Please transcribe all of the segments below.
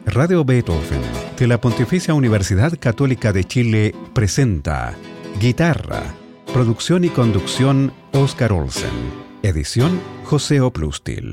Radio Beethoven de la Pontificia Universidad Católica de Chile presenta Guitarra, producción y conducción Óscar Olsen, edición José Oplustil.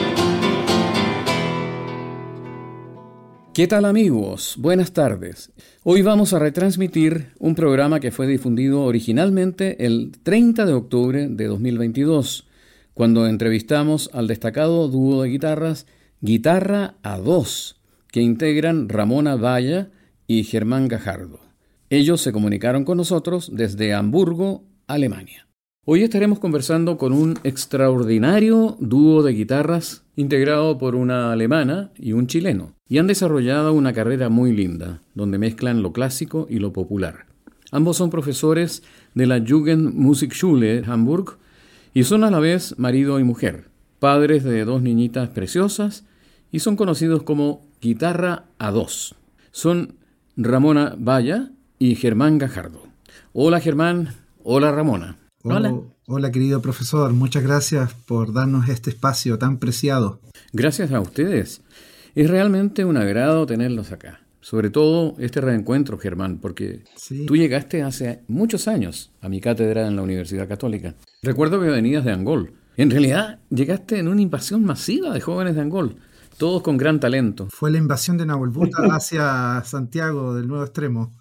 ¿Qué tal, amigos? Buenas tardes. Hoy vamos a retransmitir un programa que fue difundido originalmente el 30 de octubre de 2022, cuando entrevistamos al destacado dúo de guitarras Guitarra a Dos, que integran Ramona Valla y Germán Gajardo. Ellos se comunicaron con nosotros desde Hamburgo, Alemania. Hoy estaremos conversando con un extraordinario dúo de guitarras integrado por una alemana y un chileno, y han desarrollado una carrera muy linda, donde mezclan lo clásico y lo popular. Ambos son profesores de la Jugendmusikschule Hamburg y son a la vez marido y mujer, padres de dos niñitas preciosas, y son conocidos como Guitarra a Dos. Son Ramona Valla y Germán Gajardo. Hola, Germán. Hola, Ramona. Hola, querido profesor. Muchas gracias por darnos este espacio tan preciado. Gracias a ustedes. Es realmente un agrado tenerlos acá. Sobre todo este reencuentro, Germán, porque sí, tú llegaste hace muchos años a mi cátedra en la Universidad Católica. Recuerdo que venías de Angol. En realidad, llegaste en una invasión masiva de jóvenes de Angol, todos con gran talento. Fue la invasión de Nahuel Buta hacia Santiago del Nuevo Extremo.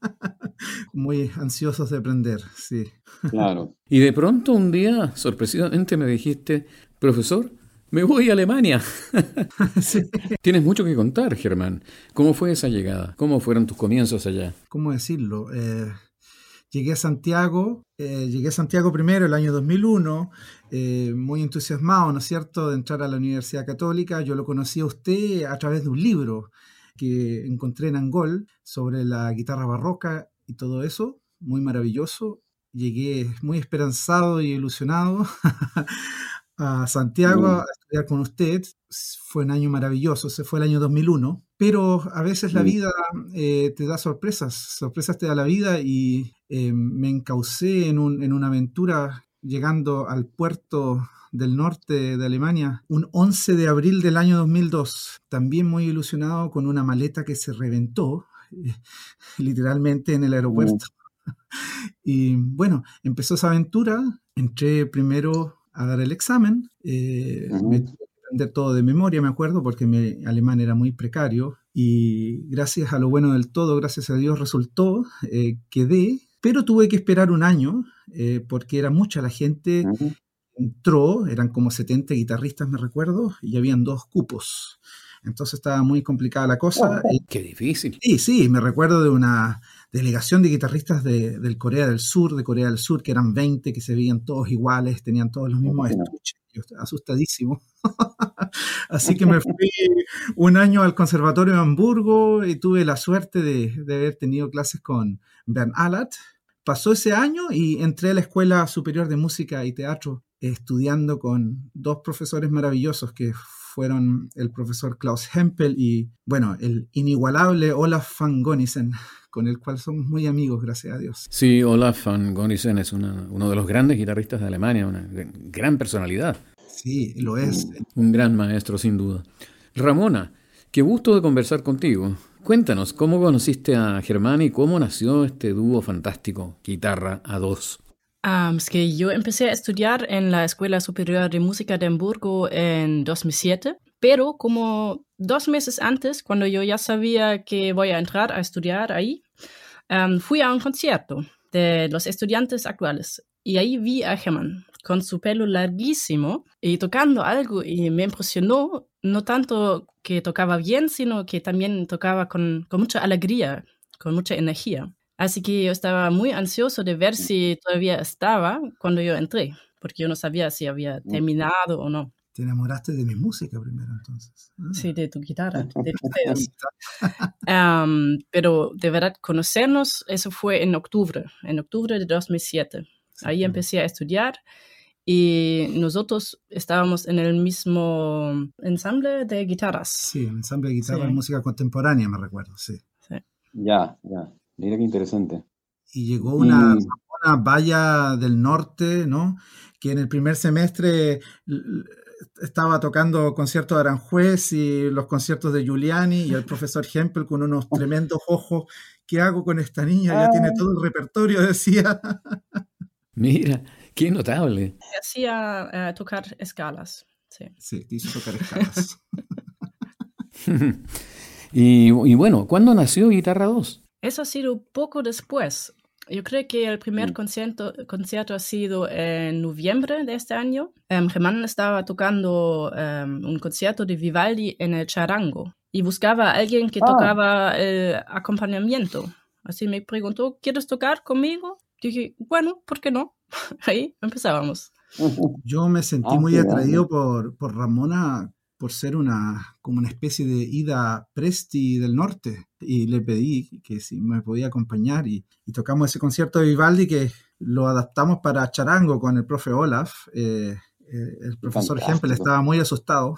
Muy ansiosos de aprender, sí. Claro. Y de pronto un día, sorpresivamente, me dijiste, profesor, me voy a Alemania. Sí. Tienes mucho que contar, Germán. ¿Cómo fue esa llegada? ¿Cómo fueron tus comienzos allá? ¿Cómo decirlo? Llegué a Santiago primero el año 2001, muy entusiasmado, ¿no es cierto?, de entrar a la Universidad Católica. Yo lo conocí a usted a través de un libro que encontré en Angol sobre la guitarra barroca y todo eso, muy maravilloso. Llegué muy esperanzado y ilusionado a Santiago a estudiar con usted. Fue un año maravilloso, ese fue el año 2001, pero a veces la vida te da sorpresas te da la vida, y me encaucé en una aventura llegando al puerto del norte de Alemania un 11 de abril del año 2002, también muy ilusionado con una maleta que se reventó literalmente en el aeropuerto. Y bueno, empezó esa aventura. Entré primero a dar el examen, me tuve que aprender todo de memoria, me acuerdo, porque mi alemán era muy precario, y gracias a lo bueno del todo, gracias a Dios resultó, quedé, pero tuve que esperar un año, porque era mucha la gente. Entró, eran como 70 guitarristas, me recuerdo, y habían 2 cupos. Entonces estaba muy complicada la cosa. ¡Qué difícil! Sí, me recuerdo de una delegación de guitarristas de Corea del Sur, que eran 20, que se veían todos iguales, tenían todos los mismos estuches. Yo estaba asustadísimo. Así que me fui un año al Conservatorio de Hamburgo y tuve la suerte de haber tenido clases con Bernd Alat. Pasó ese año y entré a la Escuela Superior de Música y Teatro, estudiando con 2 profesores maravillosos que fueron el profesor Klaus Hempel y, bueno, el inigualable Olaf van Gonissen, con el cual somos muy amigos, gracias a Dios. Sí, Olaf van Gonissen es uno de los grandes guitarristas de Alemania, una gran personalidad. Sí, lo es. Un gran maestro, sin duda. Ramona, qué gusto de conversar contigo. Cuéntanos, ¿cómo conociste a Germán y cómo nació este dúo fantástico, Guitarra a Dos? Es que yo empecé a estudiar en la Escuela Superior de Música de Hamburgo en 2007, pero como 2 meses antes, cuando yo ya sabía que voy a entrar a estudiar ahí, fui a un concierto de los estudiantes actuales y ahí vi a Germán con su pelo larguísimo y tocando algo, y me impresionó, no tanto que tocaba bien, sino que también tocaba con mucha alegría, con mucha energía. Así que yo estaba muy ansioso de ver si todavía estaba cuando yo entré, porque yo no sabía si había terminado o no. Te enamoraste de mi música primero, entonces. Sí, de tu guitarra, de tus dedos. Pero de verdad, conocernos, eso fue en octubre de 2007. Sí, ahí empecé a estudiar y nosotros estábamos en el mismo ensamble de guitarras. Sí, el ensamble de guitarra y música contemporánea, me recuerdo, sí. Ya. Mira qué interesante. Y llegó una valla del norte, ¿no?, que en el primer semestre estaba tocando conciertos de Aranjuez y los conciertos de Giuliani y el profesor Hempel con unos tremendos ojos. ¿Qué hago con esta niña? Ya tiene todo el repertorio, decía. Mira, qué notable. Hacía tocar escalas. Sí. Sí, te hizo tocar escalas. Y bueno, ¿cuándo nació Guitarra 2? Eso ha sido poco después. Yo creo que el primer concierto ha sido en noviembre de este año. Germán estaba tocando un concierto de Vivaldi en el charango y buscaba a alguien que tocaba el acompañamiento. Así me preguntó, ¿quieres tocar conmigo? Dije, bueno, ¿por qué no? Ahí empezábamos. Yo me sentí muy atraído por Ramona por ser como una especie de Ida Presti del norte, y le pedí que si me podía acompañar y tocamos ese concierto de Vivaldi que lo adaptamos para charango con el profe Olaf. El profesor Hempel estaba muy asustado.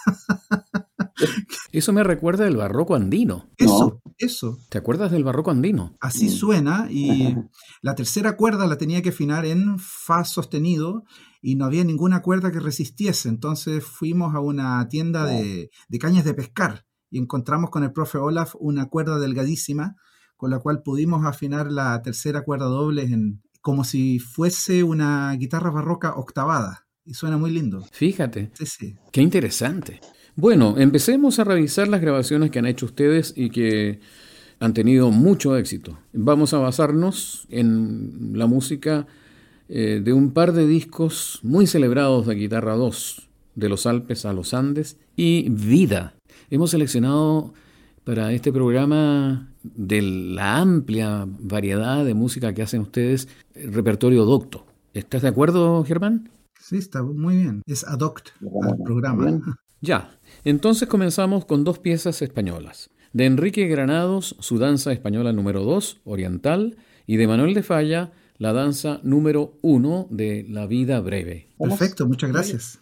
Eso me recuerda del barroco andino. Eso. ¿Te acuerdas del barroco andino? Así suena, y la tercera cuerda la tenía que afinar en fa sostenido y no había ninguna cuerda que resistiese. Entonces fuimos a una tienda de cañas de pescar y encontramos con el profe Olaf una cuerda delgadísima con la cual pudimos afinar la tercera cuerda doble como si fuese una guitarra barroca octavada, y suena muy lindo. Fíjate, Sí. Qué interesante. Bueno, empecemos a revisar las grabaciones que han hecho ustedes y que han tenido mucho éxito. Vamos a basarnos en la música de un par de discos muy celebrados de Guitarra 2, De los Alpes a los Andes y Vida. Hemos seleccionado para este programa, de la amplia variedad de música que hacen ustedes, el repertorio docto. ¿Estás de acuerdo, Germán? Sí, está muy bien. Es ad hoc al programa. Ya, entonces comenzamos con dos piezas españolas. De Enrique Granados, su danza española número 2, Oriental, y de Manuel de Falla, la danza número 1 de La Vida Breve. Perfecto, muchas gracias.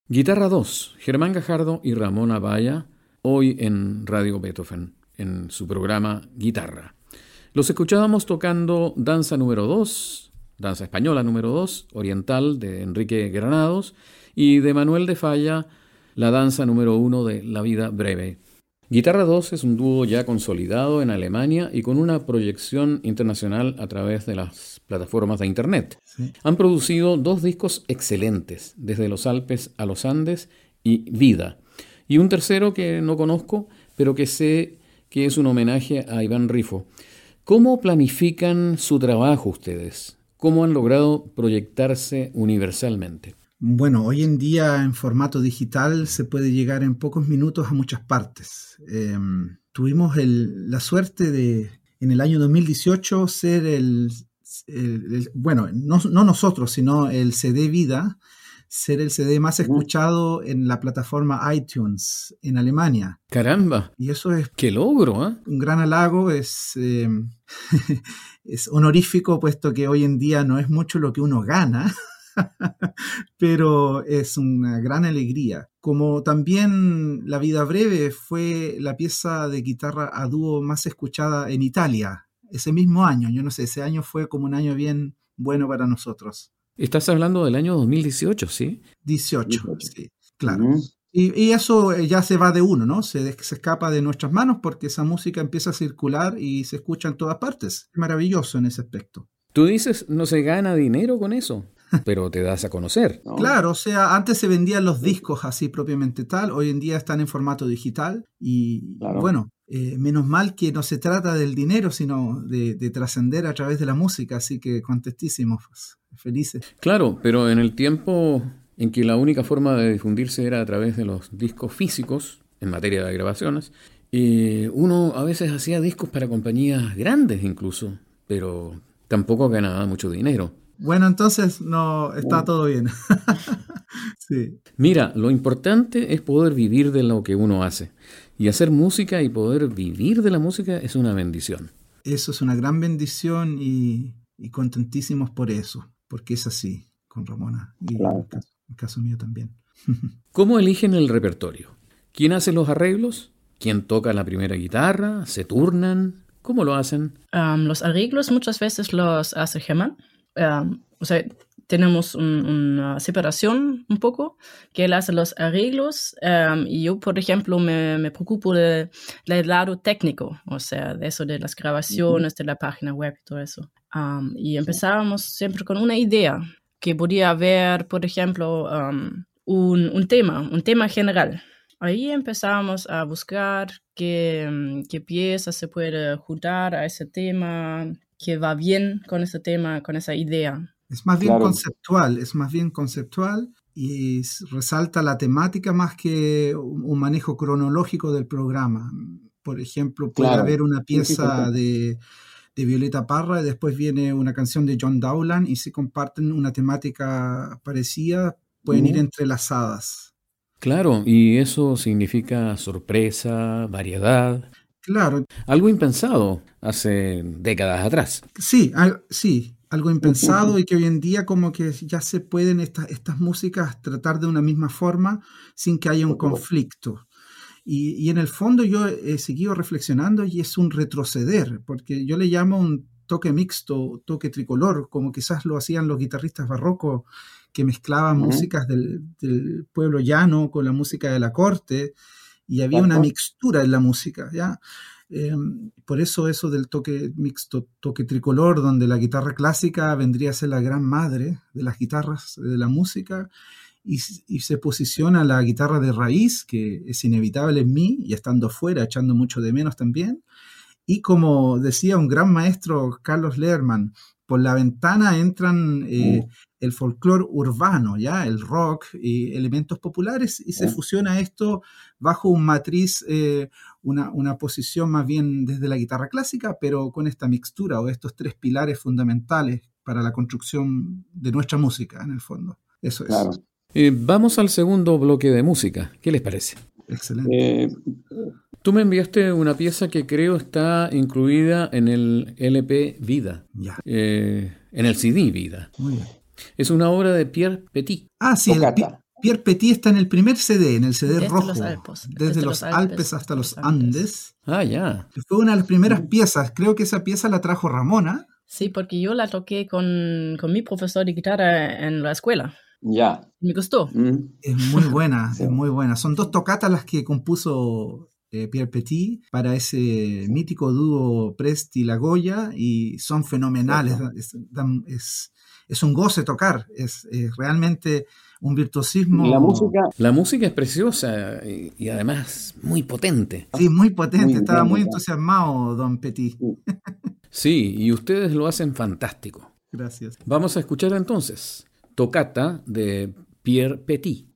Guitarra 2, Germán Gajardo y Ramón Abaya, hoy en Radio Beethoven, en su programa Guitarra. Los escuchábamos tocando Danza número 2, Danza Española número 2, Oriental de Enrique Granados, y de Manuel de Falla, la Danza número 1 de La Vida Breve. Guitarra 2 es un dúo ya consolidado en Alemania y con una proyección internacional a través de las plataformas de Internet. Sí. Han producido 2 discos excelentes, Desde los Alpes a los Andes y Vida. Y un tercero que no conozco, pero que sé que es un homenaje a Iván Rifo. ¿Cómo planifican su trabajo ustedes? ¿Cómo han logrado proyectarse universalmente? Bueno, hoy en día en formato digital se puede llegar en pocos minutos a muchas partes. Tuvimos la suerte de, en el año 2018, ser bueno, no nosotros, sino el CD Vida, ser el CD más escuchado en la plataforma iTunes en Alemania. ¡Caramba! Y eso es ¡Qué logro! un gran halago, es honorífico, puesto que hoy en día no es mucho lo que uno gana, pero es una gran alegría. Como también La Vida Breve fue la pieza de guitarra a dúo más escuchada en Italia ese mismo año. Yo no sé, ese año fue como un año bien bueno para nosotros. Estás hablando del año 2018, ¿sí? 18, sí, claro. Y eso ya se va de uno, ¿no? Se escapa de nuestras manos porque esa música empieza a circular y se escucha en todas partes. Es maravilloso en ese aspecto. Tú dices, no se gana dinero con eso, pero te das a conocer. ¿no? Claro, o sea, antes se vendían los discos así propiamente tal, hoy en día están en formato digital y Claro. bueno, menos mal que no se trata del dinero, sino de trascender a través de la música, así que contentísimos, pues, felices. Claro, pero en el tiempo en que la única forma de difundirse era a través de los discos físicos, en materia de grabaciones, uno a veces hacía discos para compañías grandes incluso, pero tampoco ganaba mucho dinero. Bueno, entonces no está todo bien. Sí. Mira, lo importante es poder vivir de lo que uno hace. Y hacer música y poder vivir de la música es una bendición. Eso es una gran bendición y contentísimos por eso, porque es así con Ramona y Claro. en el caso mío también. ¿Cómo eligen el repertorio? ¿Quién hace los arreglos? ¿Quién toca la primera guitarra? ¿Se turnan? ¿Cómo lo hacen? Los arreglos muchas veces los hace Germán. O sea, tenemos una separación un poco, que él hace los arreglos y yo, por ejemplo, me preocupo del lado técnico, o sea, de eso de las grabaciones, de la página web y todo eso. Y empezábamos siempre con una idea, que podía haber, por ejemplo, un tema general. Ahí empezábamos a buscar qué pieza se puede juntar a ese tema, que va bien con ese tema, con esa idea. Es más bien Claro. conceptual y resalta la temática más que un manejo cronológico del programa. Por ejemplo, puede Claro. haber una Sí, pieza sí, de Violeta Parra y después viene una canción de John Dowland y si comparten una temática parecida, pueden ir entrelazadas. Claro, y eso significa sorpresa, variedad, Claro, algo impensado hace décadas atrás. sí, algo impensado y que hoy en día como que ya se pueden estas músicas tratar de una misma forma sin que haya un conflicto. Y en el fondo yo he seguido reflexionando y es un retroceder, porque yo le llamo un toque mixto, toque tricolor, como quizás lo hacían los guitarristas barrocos que mezclaban músicas del pueblo llano con la música de la corte y había una mixtura en la música, ¿ya? Por eso del toque mixto, toque tricolor, donde la guitarra clásica vendría a ser la gran madre de las guitarras de la música y se posiciona la guitarra de raíz, que es inevitable en mí y estando fuera, echando mucho de menos también. Y como decía un gran maestro, Carlos Lehrman, por la ventana entran el folclore urbano, ¿ya? El rock y elementos populares y se fusiona esto bajo un matriz, una posición más bien desde la guitarra clásica, pero con esta mixtura o estos tres pilares fundamentales para la construcción de nuestra música, en el fondo. Eso es. Claro. Vamos al segundo bloque de música. ¿Qué les parece? Excelente. Tú me enviaste una pieza que creo está incluida en el LP Vida, Ya. en el CD Vida. Muy bien. Es una obra de Pierre Petit. Ah, sí, Toccata. Pierre Petit está en el primer CD, en el CD Desde rojo, los Alpes. desde los Alpes hasta los Andes. Ah, ya. Que fue una de las primeras piezas. Creo que esa pieza la trajo Ramona. Sí, porque yo la toqué con mi profesor de guitarra en la escuela. Ya. Me gustó. Es muy buena, Sí. es muy buena. Son 2 tocatas las que compuso Pierre Petit para ese mítico dúo Presti-Lagoya y son fenomenales. Es un goce tocar, es realmente un virtuosismo. La música es preciosa y además muy potente. Sí, muy potente, Muy estaba bien, muy ¿verdad? entusiasmado don Petit. Sí, y ustedes lo hacen fantástico. Gracias. Vamos a escuchar entonces Tocata de Pierre Petit.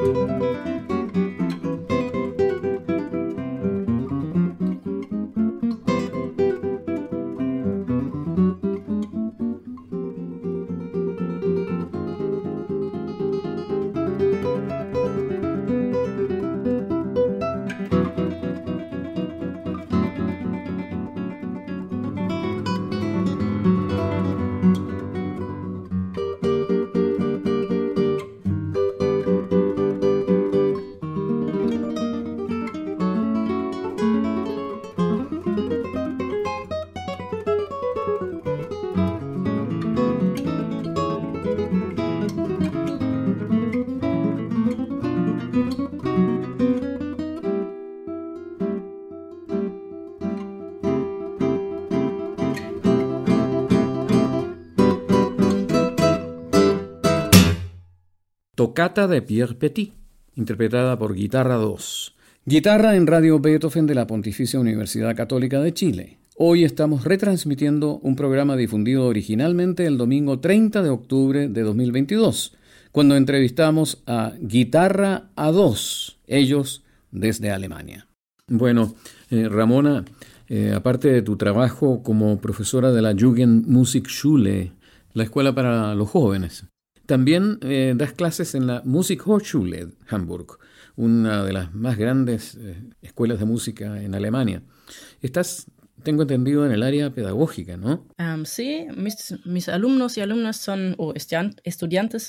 Tocata de Pierre Petit, interpretada por Guitarra 2. Guitarra en Radio Beethoven de la Pontificia Universidad Católica de Chile. Hoy estamos retransmitiendo un programa difundido originalmente el domingo 30 de octubre de 2022, cuando entrevistamos a Guitarra A2, ellos desde Alemania. Bueno, Ramona, aparte de tu trabajo como profesora de la Jugendmusikschule, la escuela para los jóvenes, también das clases en la Musikhochschule Hamburg, una de las más grandes escuelas de música en Alemania. Estás, tengo entendido, en el área pedagógica, ¿no? Sí, mis alumnos y alumnas son, o estudiantes,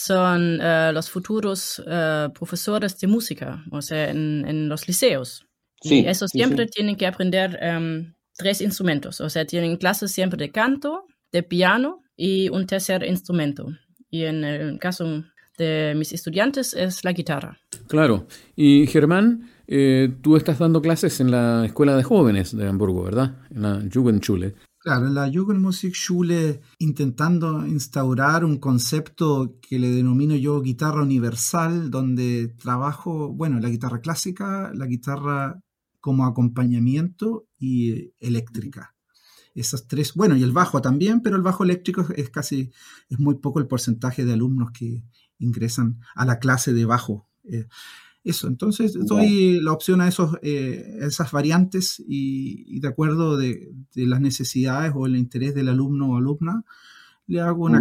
son los futuros profesores de música, o sea, en los liceos. Sí, y eso sí, siempre sí. tienen que aprender 3 instrumentos, o sea, tienen clases siempre de canto, de piano y un tercer instrumento. Y en el caso de mis estudiantes es la guitarra. Claro. Y Germán, tú estás dando clases en la Escuela de Jóvenes de Hamburgo, ¿verdad? En la Jugendschule. Claro, en la Jugendmusikschule intentando instaurar un concepto que le denomino yo guitarra universal, donde trabajo, bueno, la guitarra clásica, la guitarra como acompañamiento y eléctrica. Esas tres, bueno, y el bajo también, pero el bajo eléctrico es muy poco el porcentaje de alumnos que ingresan a la clase de bajo. Eso, entonces doy la opción a esas variantes y de acuerdo de las necesidades o el interés del alumno o alumna, le hago una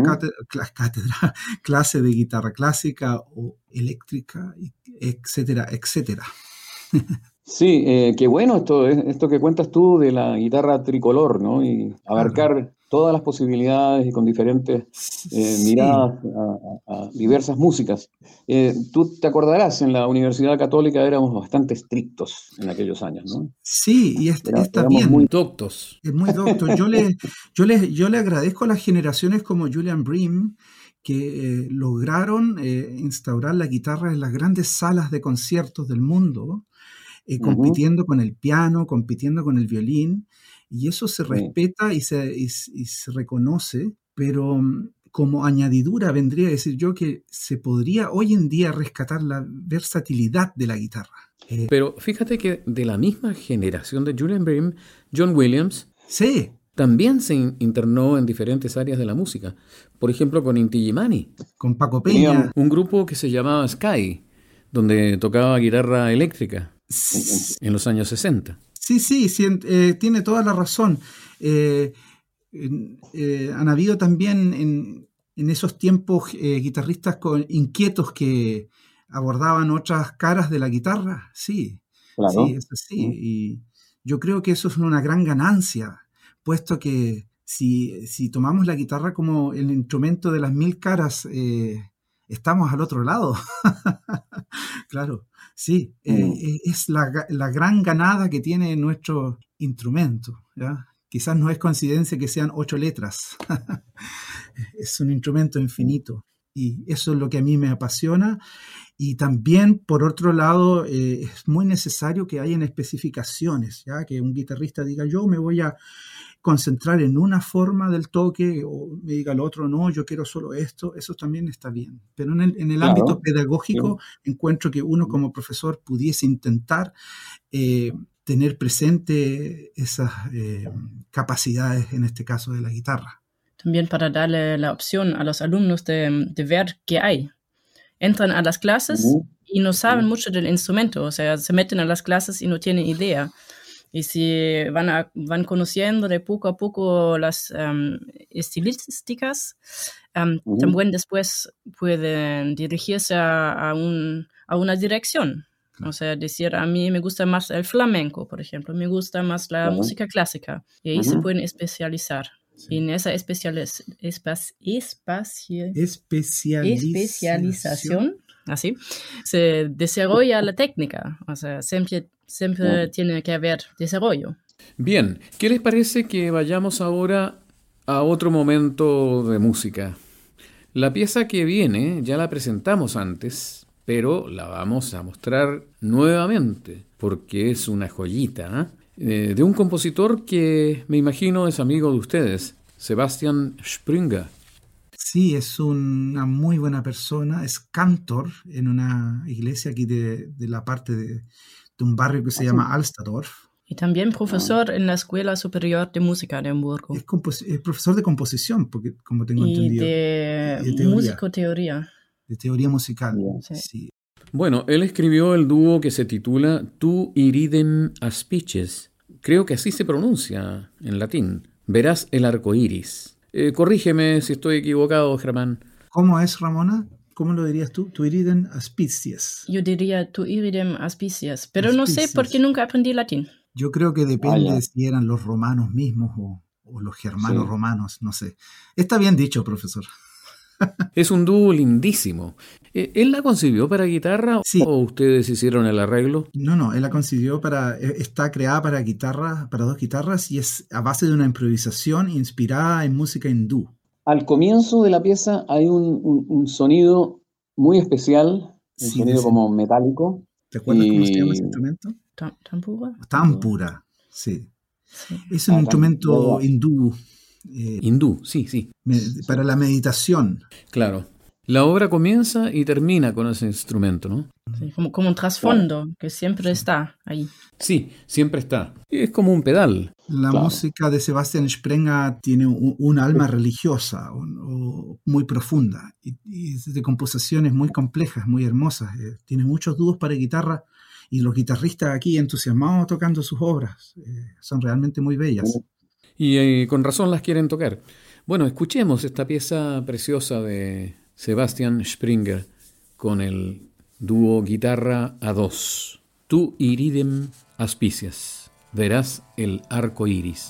clase de guitarra clásica o eléctrica, etcétera, etcétera. Sí, qué bueno esto que cuentas tú de la guitarra tricolor, ¿no? Y abarcar todas las posibilidades y con diferentes miradas a diversas músicas. Tú te acordarás, en la Universidad Católica éramos bastante estrictos en aquellos años, ¿no? Sí, y está Éramos bien. muy Doctos. Es muy docto. Yo le agradezco a las generaciones como Julian Bream que lograron instaurar la guitarra en las grandes salas de conciertos del mundo, compitiendo con el piano, compitiendo con el violín, y eso se respeta y se reconoce, pero como añadidura vendría a decir yo que se podría hoy en día rescatar la versatilidad de la guitarra. Pero fíjate que de la misma generación de Julian Bream, John Williams Sí, también se internó en diferentes áreas de la música. Por ejemplo, con Inti Illimani, con Paco Peña. un grupo que se llamaba Sky, donde tocaba guitarra eléctrica en los años 60. Sí, tiene toda la razón. Han habido también en esos tiempos guitarristas inquietos que abordaban otras caras de la guitarra. Sí, Claro. sí, es así. Y yo creo que eso es una gran ganancia, puesto que si tomamos la guitarra como el instrumento de las 1000 caras, estamos al otro lado. Claro, sí, es la gran ganada que tiene nuestro instrumento, ¿ya? Quizás no es coincidencia que sean 8 letras. Es un instrumento infinito y eso es lo que a mí me apasiona. Y también, por otro lado, es muy necesario que hayan especificaciones, ¿ya? Que un guitarrista diga, yo me voy a concentrar en una forma del toque, o me diga el otro, no, yo quiero solo esto. Eso también está bien. Pero en el Claro, ámbito pedagógico, encuentro que uno como profesor pudiese intentar tener presente esas capacidades, en este caso de la guitarra. También para darle la opción a los alumnos de ver qué hay. Entran a las clases y no saben mucho del instrumento, o sea, se meten a las clases y no tienen idea. Y si van conociendo de poco a poco las estilísticas, también después pueden dirigirse a una dirección. O sea, decir, a mí me gusta más el flamenco, por ejemplo, me gusta más la música clásica. Y ahí se pueden especializar. Sí. Y en esa especialización, así, se desarrolla la técnica. O sea, siempre tiene que haber desarrollo. Bien, ¿qué les parece que vayamos ahora a otro momento de música? La pieza que viene ya la presentamos antes, pero la vamos a mostrar nuevamente, porque es una joyita, de un compositor que me imagino es amigo de ustedes, Sebastian Springer. Sí, es una muy buena persona, es cantor en una iglesia aquí de la parte de un barrio que se llama Alsterdorf. Y también profesor en la Escuela Superior de Música de Hamburgo. Es profesor de composición, porque como tengo entendido. Y de musicoteoría. De teoría musical, sí. Bueno, él escribió el dúo que se titula Tu iridem aspices. Creo que así se pronuncia en latín. Verás el arco iris. Corrígeme si estoy equivocado, Germán. ¿Cómo es, Ramona? ¿Cómo lo dirías tú? Tu iridem aspices. Yo diría tu iridem aspices, pero no sé porque nunca aprendí latín. Yo creo que depende si eran los romanos mismos o los germanos romanos, no sé. Está bien dicho, profesor. Es un dúo lindísimo. ¿Él la concibió para guitarra o ustedes hicieron el arreglo? No, él la concibió está creada para guitarra, para 2 guitarras y es a base de una improvisación inspirada en música hindú. Al comienzo de la pieza hay un sonido muy especial, un sonido como metálico. ¿Te acuerdas cómo se llama ese instrumento? Tampura, sí. Es un instrumento hindú. Hindú, sí. Para la meditación. Claro. La obra comienza y termina con ese instrumento, ¿no? Sí, como un trasfondo que siempre está ahí. Sí, siempre está. Es como un pedal. La música de Sebastian Springer tiene un alma religiosa muy profunda y es de composiciones muy complejas, muy hermosas. Tiene muchos dúos para guitarra y los guitarristas aquí entusiasmados tocando sus obras. Son realmente muy bellas. Y con razón las quieren tocar. Bueno, escuchemos esta pieza preciosa de Sebastian Springer con el dúo guitarra a 2. Tu iridem aspices. Verás el arco iris.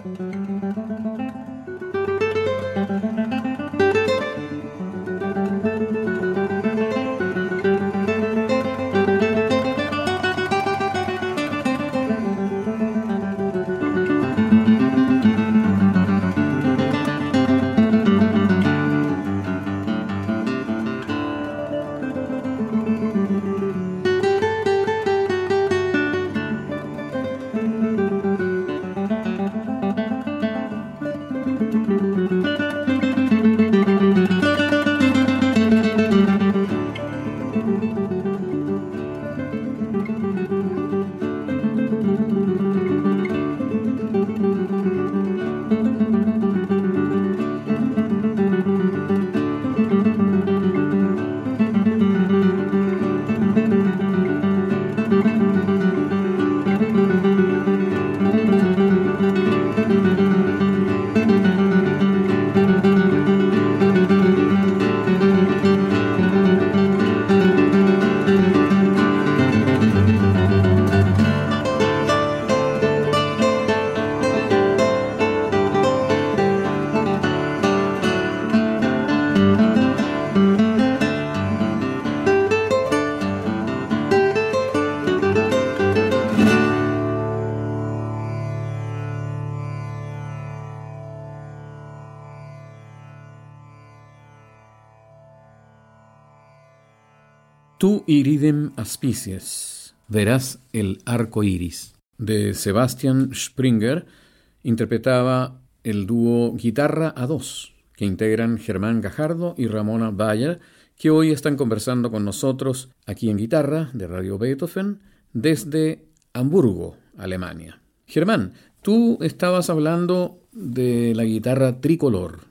Tu iridem aspicies, verás el arco iris, de Sebastian Springer, interpretaba el dúo Guitarra a dos, que integran Germán Gajardo y Ramona Bayer, que hoy están conversando con nosotros aquí en Guitarra de Radio Beethoven desde Hamburgo, Alemania. Germán, tú estabas hablando de la guitarra tricolor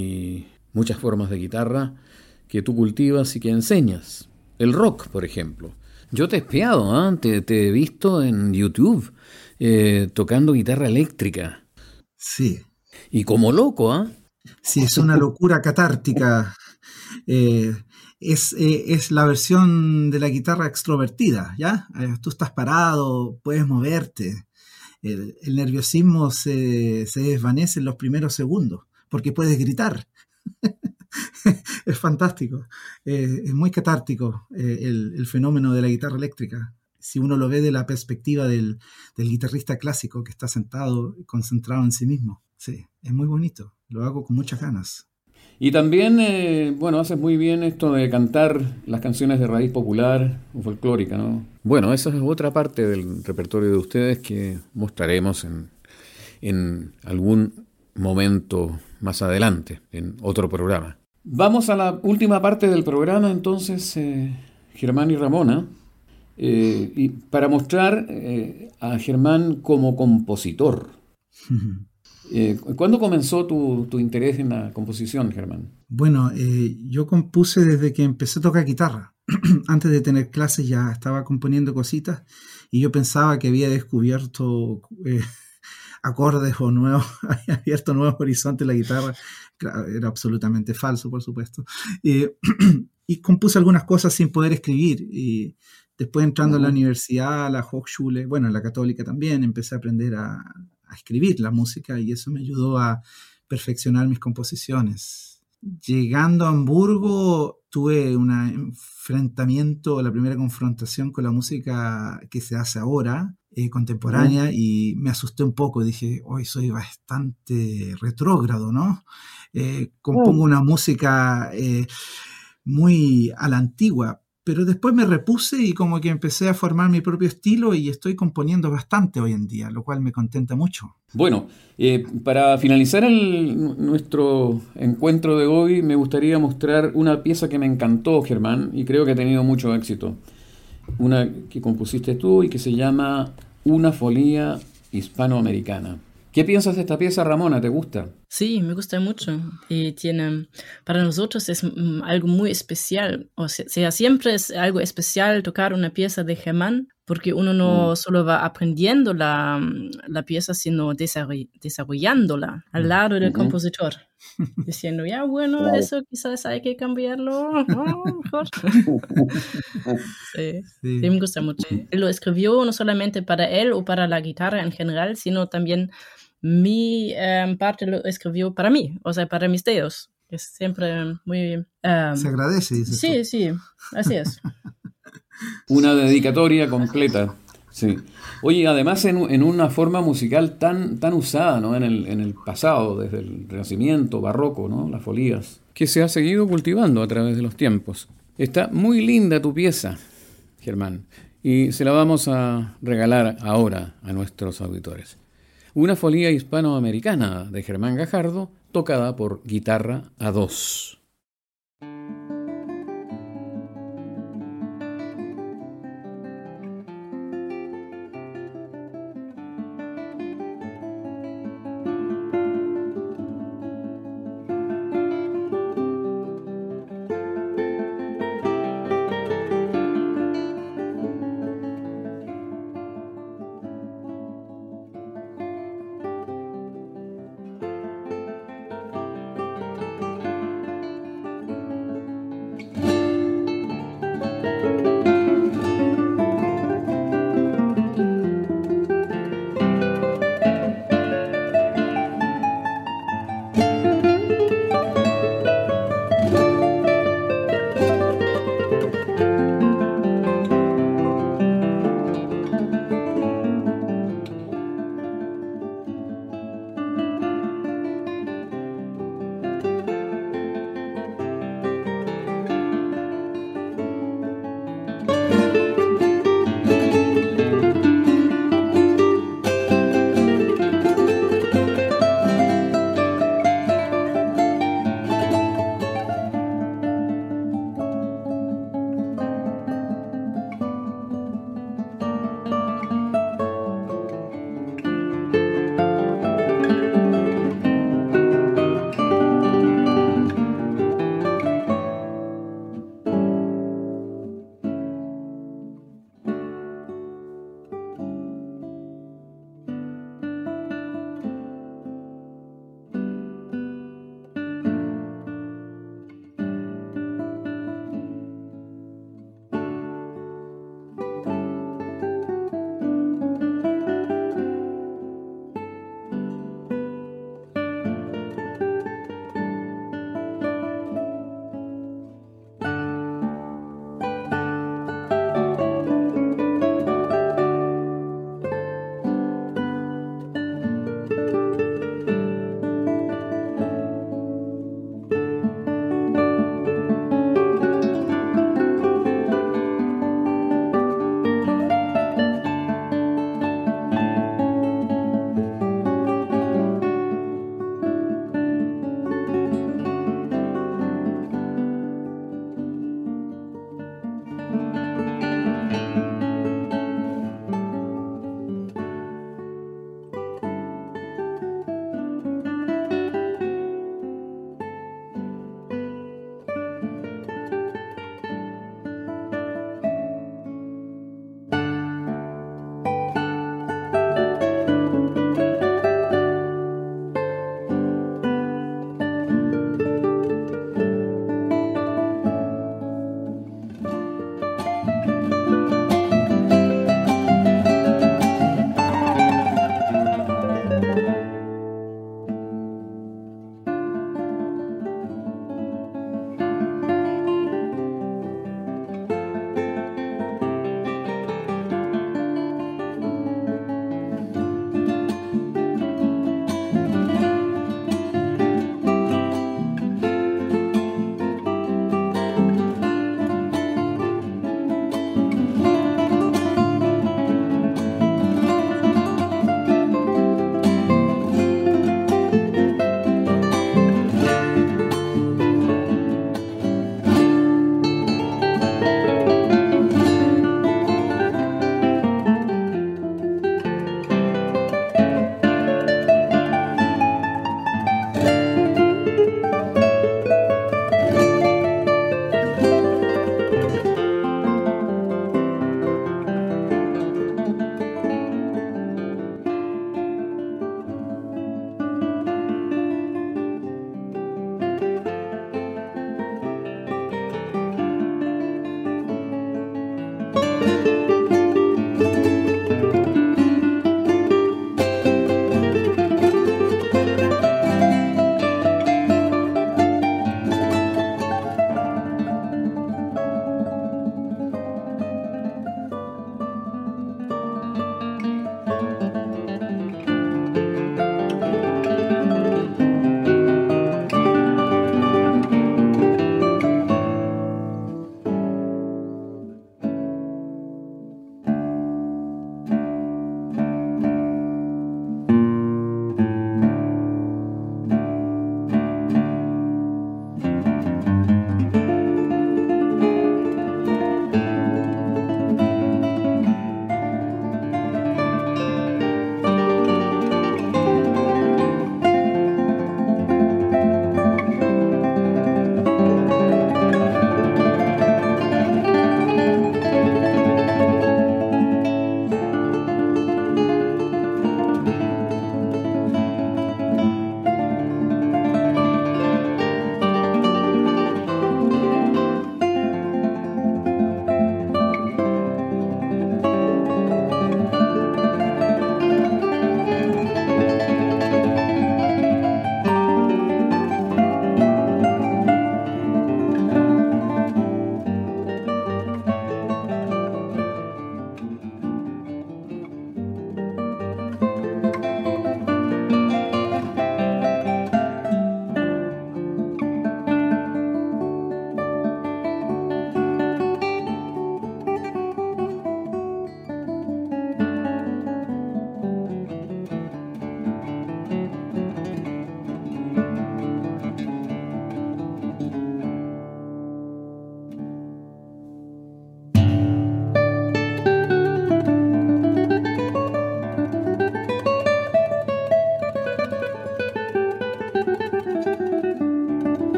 y muchas formas de guitarra que tú cultivas y que enseñas. El rock, por ejemplo. Yo te he espiado, te he visto en YouTube tocando guitarra eléctrica. Sí. Y como loco, Sí, es una locura catártica. Es la versión de la guitarra extrovertida, ¿ya? Tú estás parado, puedes moverte. El nerviosismo se desvanece en los primeros segundos, porque puedes gritar. Es fantástico. Es muy catártico el fenómeno de la guitarra eléctrica. Si uno lo ve de la perspectiva del guitarrista clásico que está sentado, concentrado en sí mismo. Sí, es muy bonito. Lo hago con muchas ganas. Y también, haces muy bien esto de cantar las canciones de raíz popular o folclórica, ¿no? Bueno, esa es otra parte del repertorio de ustedes que mostraremos en algún momento más adelante, en otro programa. Vamos a la última parte del programa, entonces, Germán y Ramona, y para mostrar a Germán como compositor. ¿Cuándo comenzó tu interés en la composición, Germán? Bueno, yo compuse desde que empecé a tocar guitarra. Antes de tener clases ya estaba componiendo cositas y yo pensaba que había descubierto acordes o había abierto nuevos horizontes en la guitarra. Claro, era absolutamente falso, por supuesto. Y compuse algunas cosas sin poder escribir. Y después entrando a la universidad, a la Hochschule, bueno, en la Católica también, empecé a aprender a escribir la música y eso me ayudó a perfeccionar mis composiciones. Llegando a Hamburgo tuve un enfrentamiento, la primera confrontación con la música que se hace ahora, contemporánea, y me asusté un poco. Dije, hoy soy bastante retrógrado, ¿no? Compongo una música muy a la antigua, pero después me repuse y como que empecé a formar mi propio estilo y estoy componiendo bastante hoy en día, lo cual me contenta mucho. Bueno, para finalizar nuestro encuentro de hoy, me gustaría mostrar una pieza que me encantó, Germán, y creo que ha tenido mucho éxito. Una que compusiste tú y que se llama Una folía hispanoamericana. ¿Qué piensas de esta pieza, Ramona? ¿Te gusta? Sí, me gusta mucho. Y para nosotros es algo muy especial. O sea, siempre es algo especial tocar una pieza de Germán, porque uno no solo va aprendiendo la pieza, sino desarrollándola al lado del compositor. Diciendo, eso quizás hay que cambiarlo. Mejor. Sí, me gusta mucho. Él lo escribió no solamente para él o para la guitarra en general, sino también mi parte lo escribió para mí, o sea, para mis dedos. Es siempre muy... Se agradece, dices sí, tú. sí, así es. Una dedicatoria completa. Sí. Oye, además en una forma musical tan usada, ¿no? en el pasado, desde el Renacimiento, Barroco, ¿no? Las folías, que se ha seguido cultivando a través de los tiempos. Está muy linda tu pieza, Germán, y se la vamos a regalar ahora a nuestros auditores. Una folía hispanoamericana de Germán Gajardo, tocada por guitarra a dos.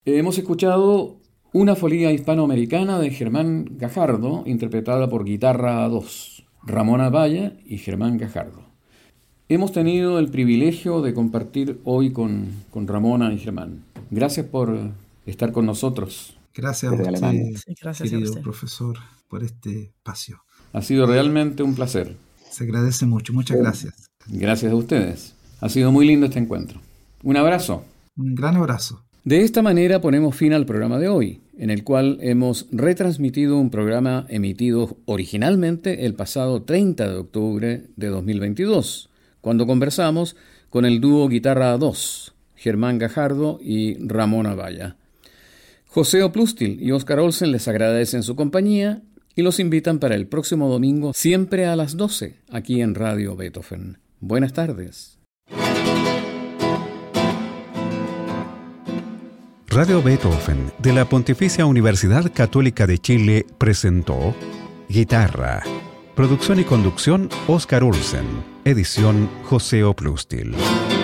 Hemos escuchado una folía hispanoamericana de Germán Gajardo, interpretada por guitarra a dos, Ramona Valla y Germán Gajardo. Hemos tenido el privilegio de compartir hoy con Ramona y Germán. Gracias por estar con nosotros. Gracias a usted, gracias querido a usted, profesor, por este espacio. Ha sido realmente un placer. Se agradece mucho. Muchas gracias. Gracias a ustedes. Ha sido muy lindo este encuentro. Un abrazo. Un gran abrazo. De esta manera ponemos fin al programa de hoy, en el cual hemos retransmitido un programa emitido originalmente el pasado 30 de octubre de 2022, cuando conversamos con el dúo Guitarra a dos, Germán Gajardo y Ramona Valla. José Oplustil y Óscar Olsen les agradecen su compañía y los invitan para el próximo domingo, siempre a las 12, aquí en Radio Beethoven. Buenas tardes. Radio Beethoven de la Pontificia Universidad Católica de Chile presentó Guitarra. Producción y conducción Óscar Olsen. Edición José Oplustil.